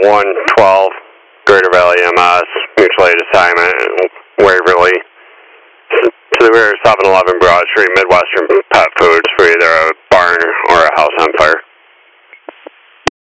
112 Greater Valley MS, mutual aid assignment, Waverly. To the rear 711 Broad Street, Midwestern Pet Foods, for either a barn or a house on fire.